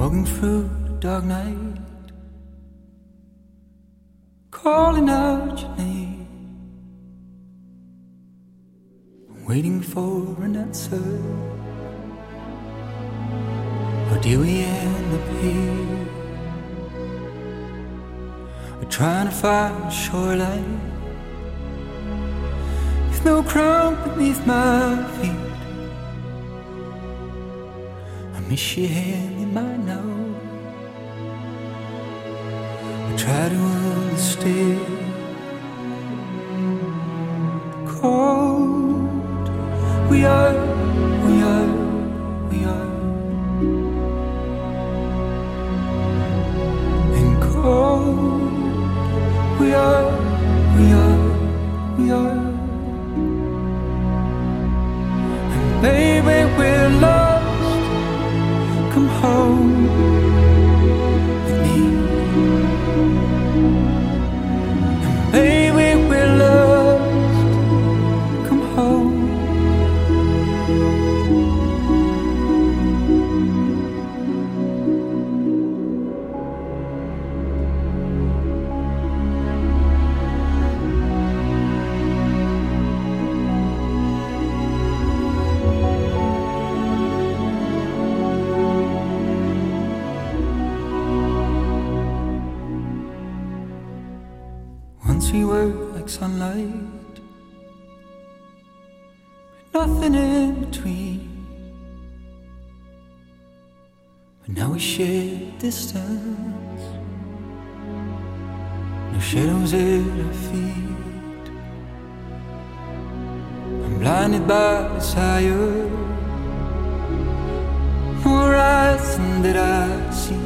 walking through the dark night, calling out your name, waiting for an answer. Or do we end up here? We're trying to find a shoreline with no ground beneath my feet. I miss your hand in mine now. I try to understand the cold we are. And cold we are. And baby, we're lost. Come home with me. And baby, we're lost. Come home. Once we were like sunlight, nothing in between. But now we share distance, no shadows at our feet. I'm blinded by desire, no horizon that I see.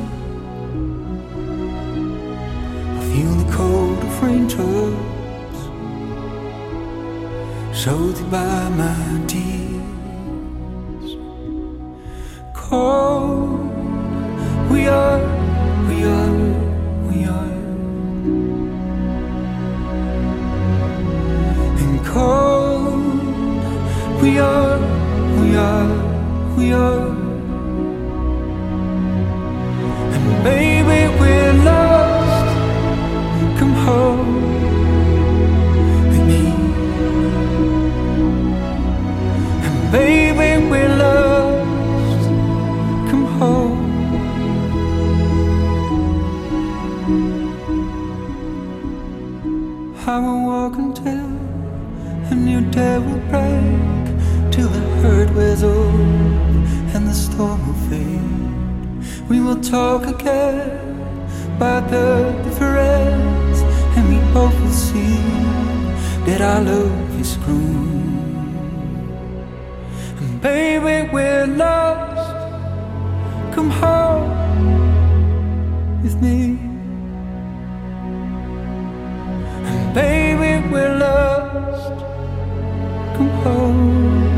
Feel the cold of raindrops soothed by my tears. Cold we are. And cold we are. And baby, we're lost. Come home with me. And baby, we're lost. Come home. I will walk until a new day will break, till the hurt wears off and the storm will fade. We will talk again about the difference, and we both will see that our love is grown. And baby, we're lost. Come home with me. And baby, we're lost. Come home.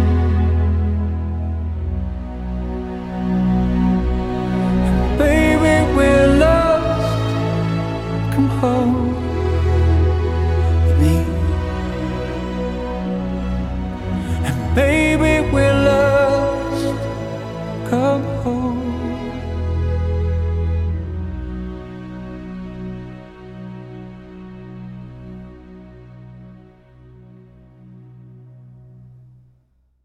And baby, we're lost. Come home with me.